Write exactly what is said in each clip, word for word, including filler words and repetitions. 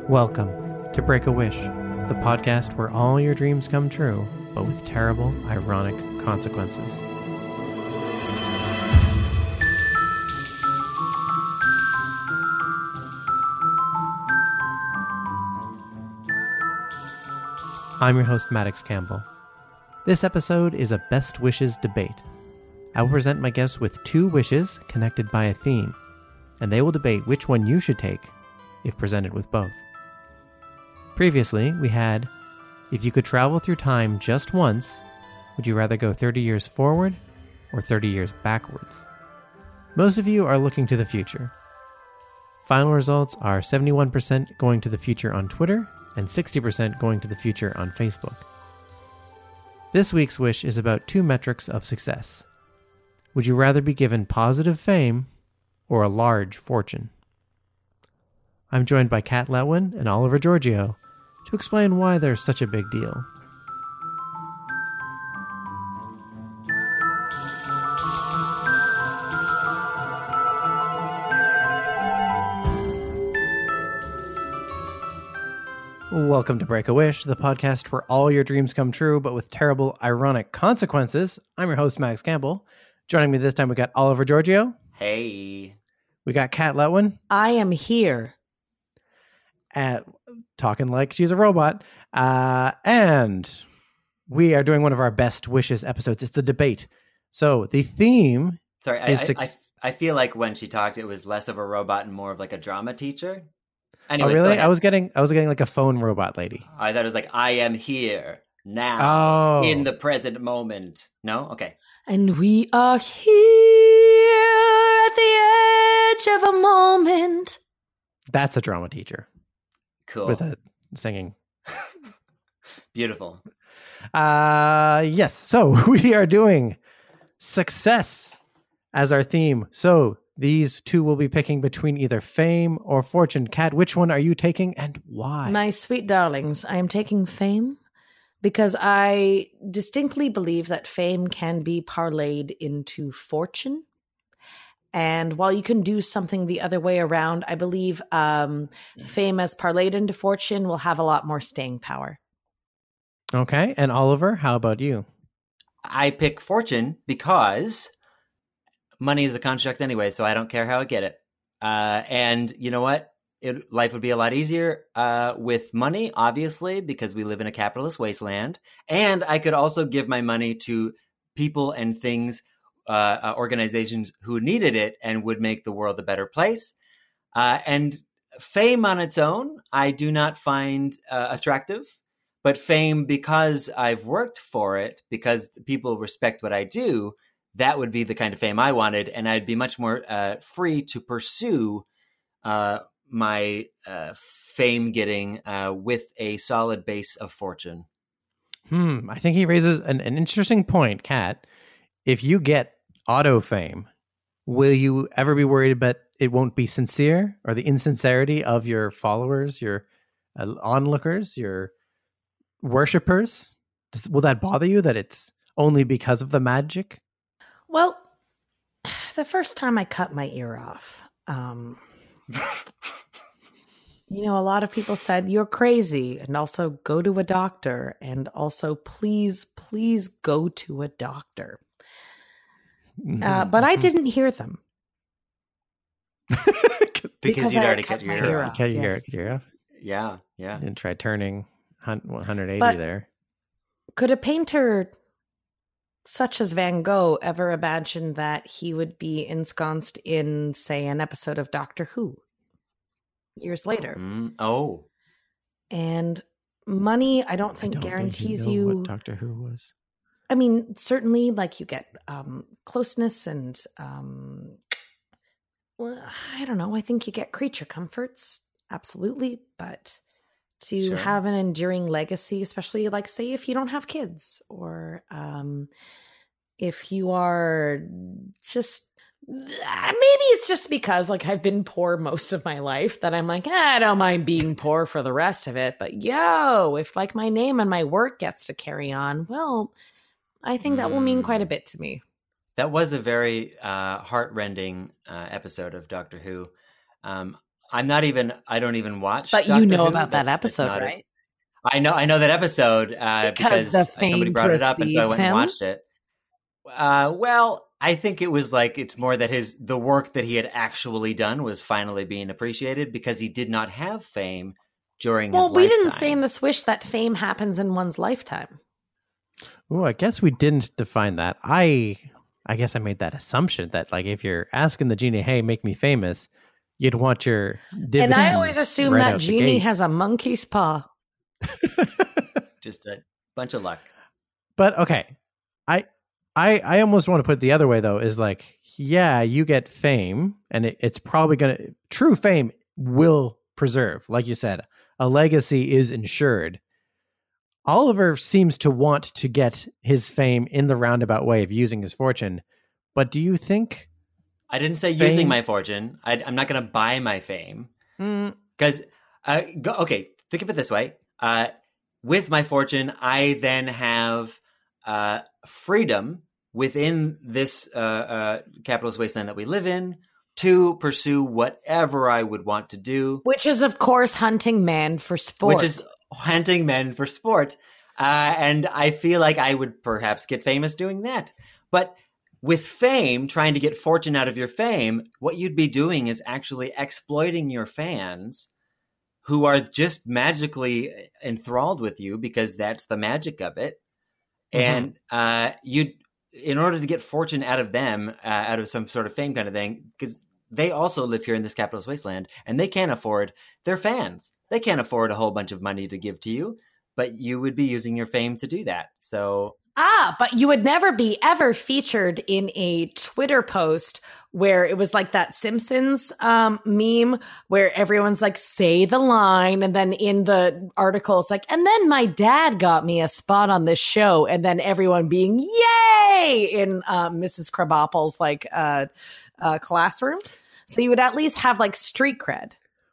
Welcome to Break a Wish, the podcast where all your dreams come true, but with terrible, ironic consequences. I'm your host, Maddox Campbell. This episode is a Best Wishes debate. I will present my guests with two wishes connected by a theme, and they will debate which one you should take if presented with both. Previously, we had, if you could travel through time just once, would you rather go thirty years forward or thirty years backwards? Most of you are looking to the future. Final results are seventy-one percent going to the future on Twitter and sixty percent going to the future on Facebook. This week's wish is about two metrics of success. Would you rather be given positive fame or a large fortune? I'm joined by Kat Letwin and Oliver Giorgio to explain why they're such a big deal. Welcome to Break a Wish, the podcast where all your dreams come true, but with terrible, ironic consequences. I'm your host, Max Campbell. Joining me this time, we got Oliver Giorgio. Hey. We got Kat Letwin. I am here. At, talking like she's a robot. Uh, and we are doing one of our Best Wishes episodes. It's the debate. So the theme Sorry, I, is... I, Six- I, I feel like when she talked, it was less of a robot and more of like a drama teacher. Anyways, oh, really? I was getting I was getting like a phone robot lady. I thought it was like, I am here now oh. in the present moment. No? Okay. And we are here at the edge of a moment. That's a drama teacher. Cool. With a singing. Beautiful. Uh, yes. So we are doing success as our theme. So these two will be picking between either fame or fortune. Kat, which one are you taking and why? My sweet darlings, I am taking fame because I distinctly believe that fame can be parlayed into fortune. And while you can do something the other way around, I believe um, fame as parlayed into fortune will have a lot more staying power. Okay. And Oliver, how about you? I pick fortune because money is a construct anyway, so I don't care how I get it. Uh, and you know what? It, life would be a lot easier uh, with money, obviously, because we live in a capitalist wasteland. And I could also give my money to people and things, uh, uh, organizations who needed it and would make the world a better place. Uh, and fame on its own, I do not find uh, attractive. But fame, because I've worked for it, because people respect what I do, that would be the kind of fame I wanted, and I'd be much more uh, free to pursue uh, my uh, fame getting uh, with a solid base of fortune. Hmm. I think he raises an, an interesting point, Kat. If you get auto fame, will you ever be worried about it won't be sincere or the insincerity of your followers, your uh, onlookers, your worshippers? Does, will that bother you that it's only because of the magic? Well, the first time I cut my ear off, um, you know, a lot of people said, you're crazy, and also go to a doctor, and also please, please go to a doctor. Mm-hmm. Uh, but I didn't hear them. because, because you'd I already cut cut my your ear ear off. off. Cut your yes. ear off. Yeah, yeah. And try turning one hundred eighty But there. Could a painter such as Van Gogh ever imagine that he would be ensconced in, say, an episode of Doctor Who years later? Mm, oh. And money, I don't I think don't guarantees think you. Know you. what Doctor Who was. I mean, certainly, like you get um, closeness and, um, well, I don't know. I think you get creature comforts, absolutely, but to Sure. have an enduring legacy, especially like say if you don't have kids or um, if you are just maybe it's just because like I've been poor most of my life that I'm like, eh, I don't mind being poor for the rest of it. But yo, if like my name and my work gets to carry on, well, I think that will mean quite a bit to me. That was a very uh, heart-rending uh, episode of Doctor Who. Um, I'm not even. I don't even watch. But Doctor you know Who. about that That's- it's episode, not a- right? I know. I know that episode uh, Because because, the somebody fame brought it up, and so I precedes went and him? watched it. Uh, well, I think it was like it's more that his the work that he had actually done was finally being appreciated because he did not have fame during Well, his we lifetime. didn't say in the Swish that fame happens in one's lifetime. Oh, I guess we didn't define that. I I guess I made that assumption that like if you're asking the genie, "Hey, make me famous," you'd want your dividends. And I always assume right that out the genie gate. has a monkey's paw. Just a bunch of luck. But okay, I I I almost want to put it the other way though. Is like, yeah, you get fame, and it, it's probably gonna true fame will preserve, like you said, a legacy is ensured. Oliver seems to want to get his fame in the roundabout way of using his fortune, but do you think? I didn't say Fame- using my fortune. I, I'm not going to buy my fame Mm, because, uh, go, okay, think of it this way. Uh, with my fortune, I then have uh, freedom within this uh, uh, capitalist wasteland that we live in to pursue whatever I would want to do, Which is, of course, hunting men for sport. which is hunting men for sport. Uh, and I feel like I would perhaps get famous doing that. But with fame, trying to get fortune out of your fame, what you'd be doing is actually exploiting your fans who are just magically enthralled with you because that's the magic of it. Mhm. And uh, you, in order to get fortune out of them, uh, out of some sort of fame kind of thing, because they also live here in this capitalist wasteland and they can't afford their fans. They can't afford a whole bunch of money to give to you, but you would be using your fame to do that. So Ah, but you would never be ever featured in a Twitter post where it was like that Simpsons um, meme where everyone's like, say the line. And then in the article, it's like, and then my dad got me a spot on this show. And then everyone being, yay, in uh, Missus Krabappel's like uh, uh, classroom. So you would at least have like street cred.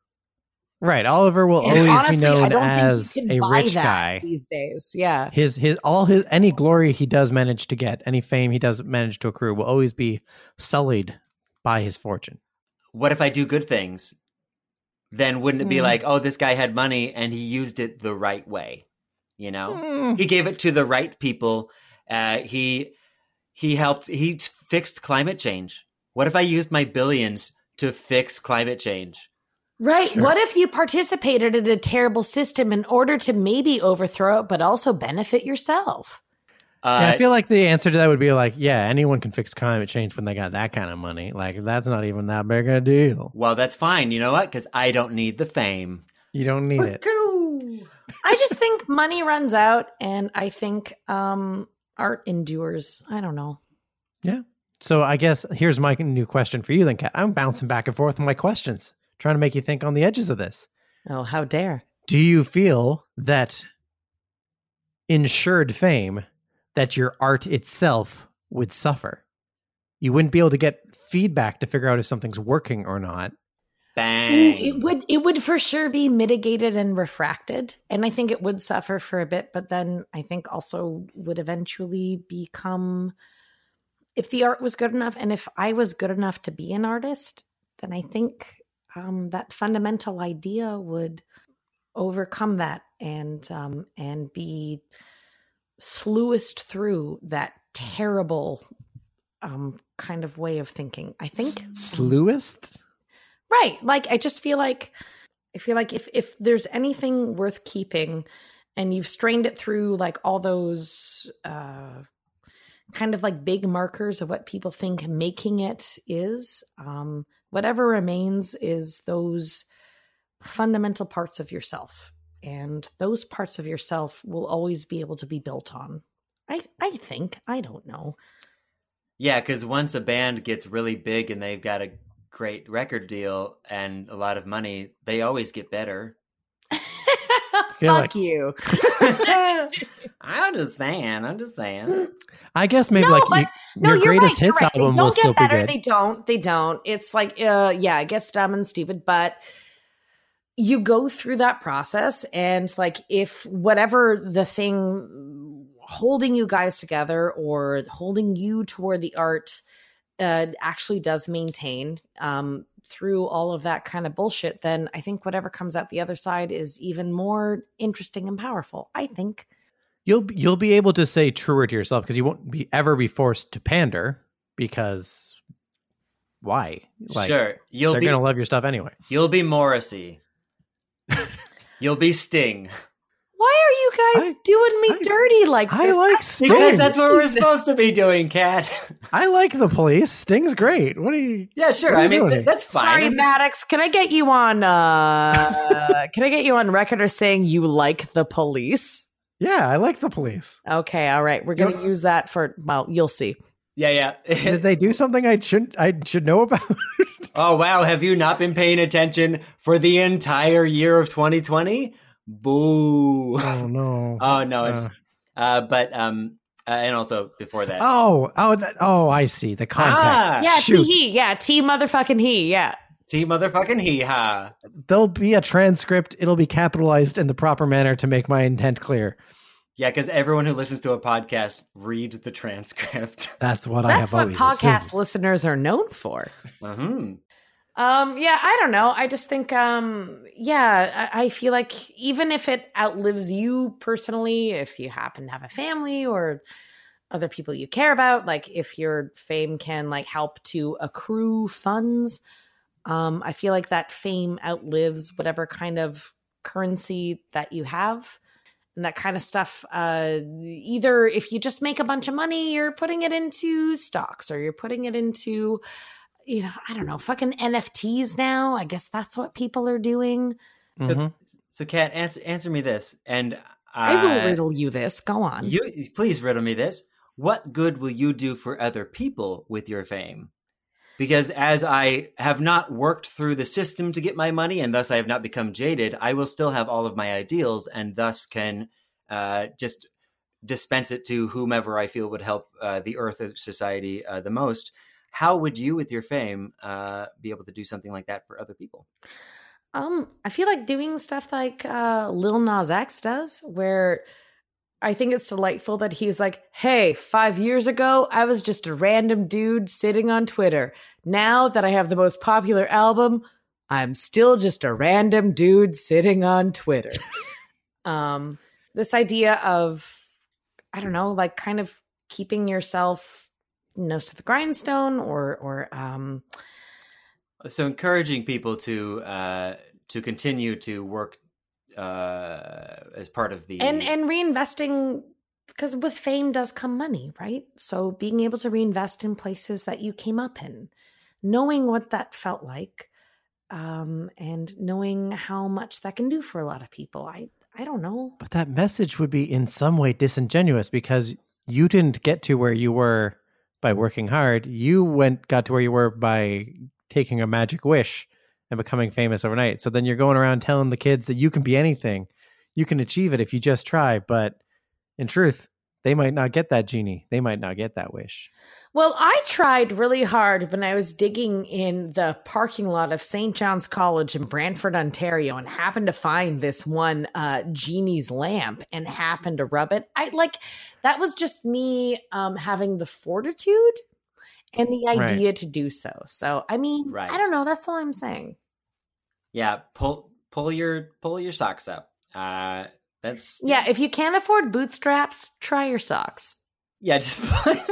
right, Oliver will And always honestly, be I known don't as think you a can buy rich that guy. these days. Yeah. His his all his any glory he does manage to get, any fame he does manage to accrue, will always be sullied by his fortune. what if I do good things? Then wouldn't it be Mm. like, oh, this guy had money and he used it the right way? You know, Mm. he gave it to the right people. Uh, he he helped. He fixed climate change. What if I used my billions to fix climate change? Right. Sure. What if you participated in a terrible system in order to maybe overthrow it, but also benefit yourself? Uh, Yeah, I feel like the answer to that would be like, yeah, anyone can fix climate change when they got that kind of money. Like, that's not even that big a deal. well, that's fine. You know what? Because I don't need the fame. You don't need it. I just think money runs out, and I think um, art endures. I don't know. Yeah. So I guess here's my new question for you then, Kat. I'm bouncing back and forth with my questions, trying to make you think on the edges of this. Oh, how dare. Do you feel that insured fame, that your art itself would suffer? You wouldn't be able to get feedback to figure out if something's working or not. Bang. Ooh, it would it would for sure be mitigated and refracted, and I think it would suffer for a bit, but then I think also would eventually become, if the art was good enough and if I was good enough to be an artist, then I think um, that fundamental idea would overcome that and um, and be sluiced through that terrible um, kind of way of thinking. I think Slewist? Right. Like, I just feel like, I feel like if, if there's anything worth keeping and you've strained it through like all those uh, kind of like big markers of what people think making it is, um, whatever remains is those fundamental parts of yourself. And those parts of yourself will always be able to be built on. I, I think. I don't know. Yeah, because once a band gets really big and they've got a great record deal and a lot of money, they always get better. feel Fuck like- you. I'm just saying. I'm just saying. I guess maybe No, like but- you, No, your you're greatest right, you're hits right. They album don't will get still better. be good. They don't. They don't. It's like, uh, yeah, it gets dumb and stupid, but you go through that process, and like, if whatever the thing holding you guys together or holding you toward the art uh, actually does maintain, um, through all of that kind of bullshit, then I think whatever comes out the other side is even more interesting and powerful, I think. You'll you'll be able to say truer to yourself because you won't be ever be forced to pander because why? Like, sure, you'll they're be gonna love your stuff anyway. You'll be Morrissey. You'll be Sting. Why are you guys I, doing me I, dirty like this? I like Sting. Because that's what we're supposed to be doing, Kat. I like the Police. Sting's great. What are you? Yeah, sure. I mean, doing? th- that's fine. Sorry, just... Maddox. Can I get you on? Uh, can I get you on record as saying you like the Police? Yeah, I like the Police. Okay, all right. We're gonna use that for. Well, you'll see. Yeah, yeah. Did they do something I should I should know about? Oh wow, have you not been paying attention for the entire year of twenty twenty? Boo. Oh no. Oh no, it's uh, uh but um uh, and also before that. Oh, oh that, oh I see. The context. Ah, Yeah, Shoot. T he. Yeah, T motherfucking he. Yeah. T motherfucking he ha. There'll be a transcript. It'll be capitalized in the proper manner to make my intent clear. Yeah, because everyone who listens to a podcast reads the transcript. That's what That's I have what always podcast assumed. listeners are known for. Mm-hmm. Um, yeah, I don't know. I just think, um, yeah, I, I feel like even if it outlives you personally, if you happen to have a family or other people you care about, like if your fame can like help to accrue funds, um, I feel like that fame outlives whatever kind of currency that you have. And that kind of stuff, uh, either if you just make a bunch of money, you're putting it into stocks or you're putting it into, you know, I don't know, fucking N F Ts now. I guess that's what people are doing. So, Mhm. so Kat, answer answer me this, and uh, I will riddle you this. Go on. You please riddle me this. What good will you do for other people with your fame? Because as I have not worked through the system to get my money, and thus I have not become jaded, I will still have all of my ideals, and thus can uh, just dispense it to whomever I feel would help uh, the Earth of society uh, the most. How would you, with your fame, uh, be able to do something like that for other people? Um, I feel like doing stuff like uh, Lil Nas X does, where I think it's delightful that he's like, hey, five years ago, I was just a random dude sitting on Twitter. Now that I have the most popular album, I'm still just a random dude sitting on Twitter. um, this idea of, I don't know, like kind of keeping yourself nose to the grindstone or, or, um, so encouraging people to, uh, to continue to work uh as part of the and and reinvesting, because with fame does come money, right? So being able to reinvest in places that you came up in, knowing what that felt like, um and knowing how much that can do for a lot of people. I I don't know, But that message would be in some way disingenuous because you didn't get to where you were by working hard. You went got to where you were by taking a magic wish and becoming famous overnight. So then you're going around telling the kids that you can be anything. You can achieve it if you just try. But in truth, they might not get that genie. They might not get that wish. Well, I tried really hard when I was digging in the parking lot of Saint John's College in Brantford, Ontario, and happened to find this one uh, genie's lamp and happened to rub it. I like that was just me um, having the fortitude and the idea right. to do so. So, I mean, right. I don't know. That's all I'm saying. Yeah, pull pull your pull your socks up. Uh, that's yeah. If you can't afford bootstraps, try your socks. Yeah, just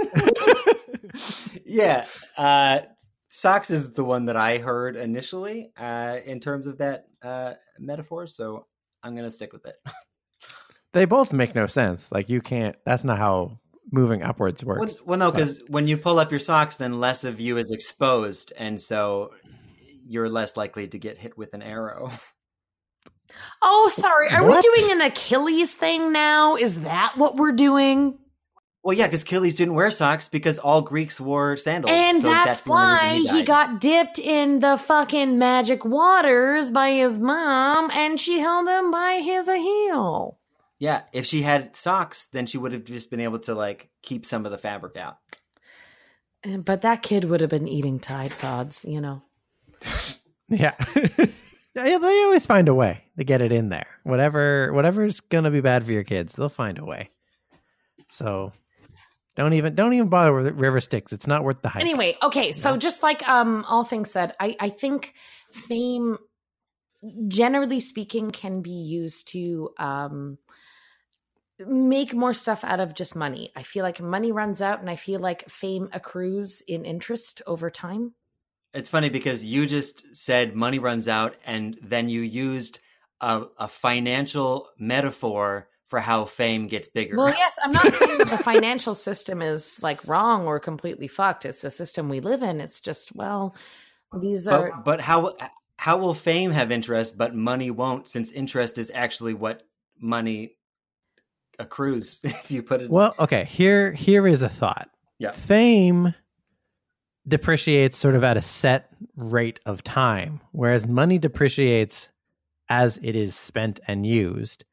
yeah. Uh, socks is the one that I heard initially uh, in terms of that uh, metaphor. So I'm gonna stick with it. They both make no sense. Like you can't. That's not how moving upwards works. Well, well no, because when you pull up your socks, then less of you is exposed, and so you're less likely to get hit with an arrow. Oh, sorry. Are what? we doing an Achilles thing now? Is that what we're doing? Well, yeah, because Achilles didn't wear socks because all Greeks wore sandals. And so that's, that's why he, he got dipped in the fucking magic waters by his mom, and she held him by his heel. Yeah, if she had socks, then she would have just been able to, like, keep some of the fabric out. But that kid would have been eating Tide Pods, you know. Yeah. Yeah, they always find a way to get it in there. Whatever, whatever's going to be bad for your kids, they'll find a way. So Don't even don't even bother with River Styx. It's not worth the hype. Anyway, okay, so No. just like um, all things said, I, I think fame, generally speaking, can be used to um, make more stuff out of just money. I feel like money runs out, and I feel like fame accrues in interest over time. It's funny because you just said money runs out, and then you used a, a financial metaphor for how fame gets bigger. Well, yes, I'm not saying that the financial system is like wrong or completely fucked. It's the system we live in. It's just, well, these but, are. But how how will fame have interest, but money won't? Since interest is actually what money accrues. If you put it. Well, okay. Here here is a thought. Yeah. Fame depreciates sort of at a set rate of time, whereas money depreciates as it is spent and used.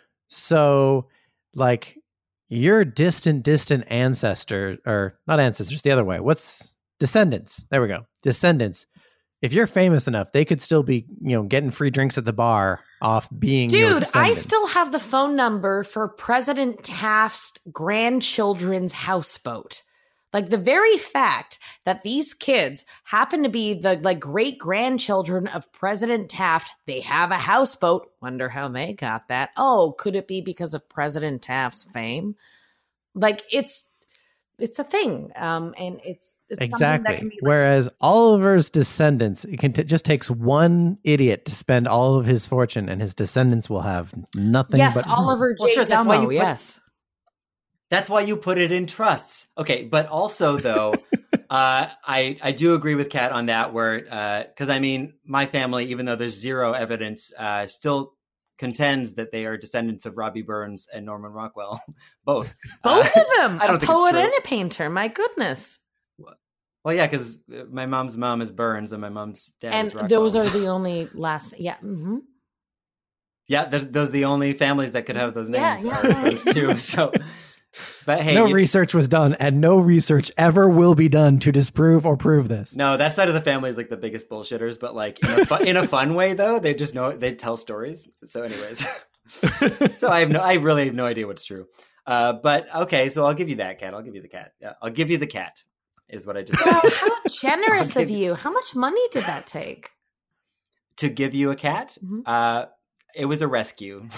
So, like, your distant, distant ancestors, or not ancestors, the other way. What's descendants? There we go. Descendants. If you're famous enough, they could still be, you know, getting free drinks at the bar off being your Dude, I descendants. still have the phone number for President Taft's grandchildren's houseboat. Like, the very fact that these kids happen to be the like great grandchildren of President Taft, they have a houseboat. Wonder how they got that. Oh, could it be because of President Taft's fame? Like, it's it's a thing, um, and it's, it's exactly. That can be like- Whereas Oliver's descendants, it can t- just takes one idiot to spend all of his fortune, and his descendants will have nothing. Yes, but Oliver J. Well, sure, that's why you Dumbo, put- yes. That's why you put it in trusts. Okay, but also though, uh, I I do agree with Kat on that. Where because uh, I mean, my family, even though there's zero evidence, uh, still contends that they are descendants of Robbie Burns and Norman Rockwell, both. Both uh, of them. I don't a think it's poet true. and a painter. My goodness. Well, yeah, because my mom's mom is Burns and my mom's dad And is Rockwell. those are the only last. Yeah. Mm-hmm. Yeah, there's, those are the only families that could have those Yeah, names. yeah. Are those two. So, but hey, no you- research was done, and no research ever will be done to disprove or prove this. No, that side of the family is like the biggest bullshitters, but like in a fun, in a fun way though. They just know they tell stories. So, anyways, so I have no, I really have no idea what's true. Uh, but okay, so I'll give you that cat. I'll give you the cat. Yeah, I'll give you the cat. Is what I just Oh, said. how generous I'll of give- you. How much money did that take? To give you a cat. Mhm. Uh, it was a rescue.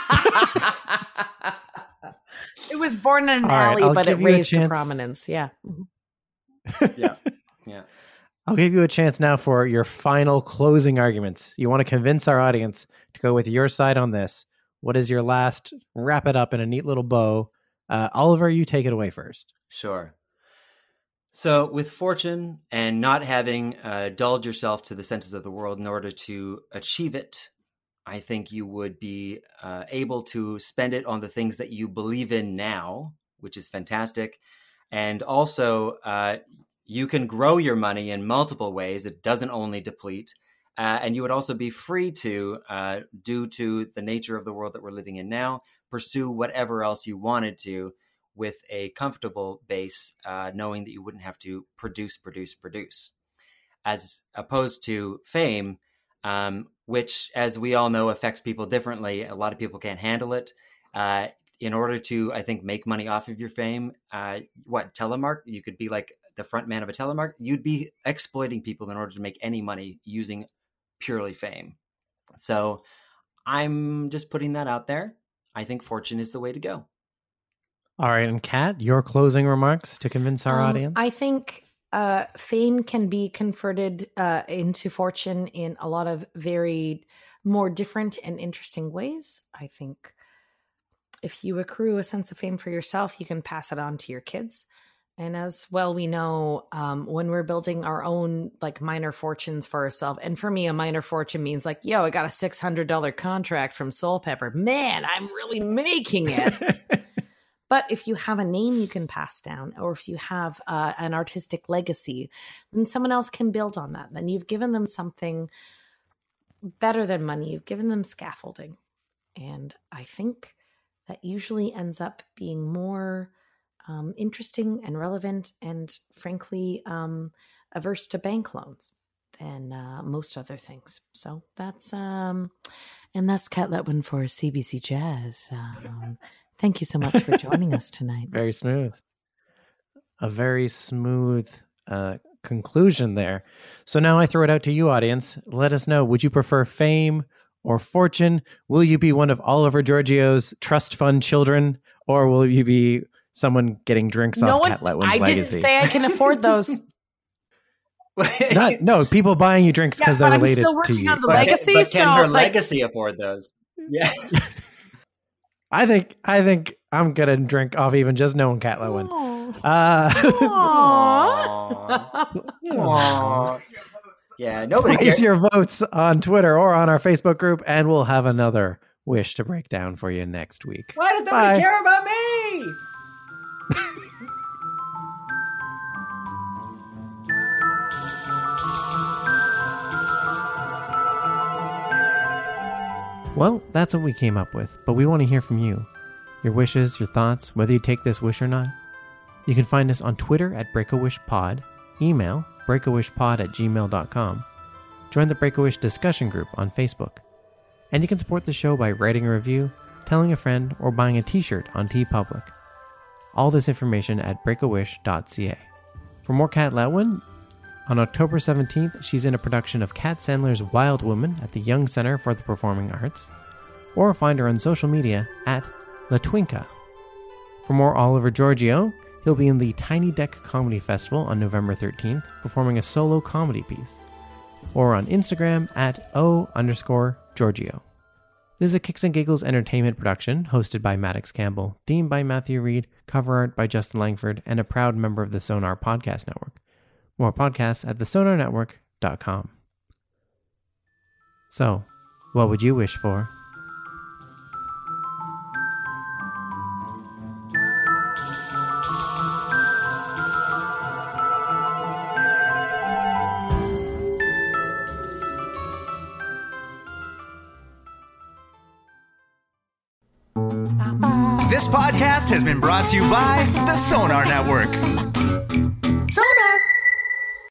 It was born in an All right, alley, I'll but it give you a raised to chance. prominence. Yeah. Mhm. Yeah, yeah. I'll give you a chance now for your final closing arguments. You want to convince our audience to go with your side on this. What is your last? Wrap it up in a neat little bow. Uh, Oliver, you take it away first. Sure. So, with fortune and not having uh, dulled yourself to the senses of the world in order to achieve it, I think you would be uh, able to spend it on the things that you believe in now, which is fantastic. And also, uh, you can grow your money in multiple ways. It doesn't only deplete. Uh, and you would also be free to, uh, due to the nature of the world that we're living in now, pursue whatever else you wanted to with a comfortable base, uh, knowing that you wouldn't have to produce, produce, produce. As opposed to fame, um, which, as we all know, affects people differently. A lot of people can't handle it. Uh, in order to, I think, make money off of your fame, uh, what, telemark? You could be like the front man of a telemark. You'd be exploiting people in order to make any money using purely fame. So I'm just putting that out there. I think fortune is the way to go. All right, and Kat, your closing remarks to convince our Um, audience. I think uh, fame can be converted uh, into fortune in a lot of very more different and interesting ways. I think if you accrue a sense of fame for yourself, you can pass it on to your kids. And as well, we know um, when we're building our own like minor fortunes for ourselves. And for me, a minor fortune means like, yo, I got a six hundred dollars contract from Soul Pepper. Man, I'm really making it. But if you have a name you can pass down, or if you have uh, an artistic legacy, then someone else can build on that. Then you've given them something better than money. You've given them scaffolding. And I think that usually ends up being more um, interesting and relevant and, frankly, um, averse to bank loans than uh, most other things. So that's, um, and that's Kat Letwin for C B C Jazz. Um, Thank you so much for joining us tonight. Very smooth. a very smooth uh, conclusion there. So now I throw it out to you, audience. Let us know. Would you prefer fame or fortune? Will you be one of Oliver Giorgio's trust fund children, or will you be someone getting drinks no off one, Cat Letwin's I legacy? didn't say I can afford those. Not, no, people buying you drinks because yeah, they're but related I'm still to working you. on the But, legacy. but can so, her like, legacy afford those? Yeah. I think I think I'm gonna drink off even just knowing Cat Letwin. Uh, Aww. Aww. Yeah, nobody place cares. your votes on Twitter or on our Facebook group, and we'll have another wish to break down for you next week. Why does nobody Bye. care about me? Well, that's what we came up with, but we want to hear from you. Your wishes, your thoughts, whether you take this wish or not. You can find us on Twitter at BreakAWishPod, email breakawishpod at gmail dot com, join the Break-A-Wish discussion group on Facebook, and you can support the show by writing a review, telling a friend, or buying a t-shirt on TeePublic. All this information at break a wish dot c a. For more Cat Letwin, on October seventeenth, she's in a production of Kat Sandler's Wild Woman at the Young Center for the Performing Arts, or find her on social media at LaTwinka. For more Oliver Giorgio, he'll be in the Tiny Deck Comedy Festival on November thirteenth, performing a solo comedy piece, or on Instagram at O underscore Giorgio. This is a Kicks and Giggles entertainment production hosted by Maddox Campbell, themed by Matthew Reed, cover art by Justin Langford, and a proud member of the Sonar Podcast Network. More podcasts at the sonar network dot com. So, what would you wish for? This podcast has been brought to you by the Sonar Network.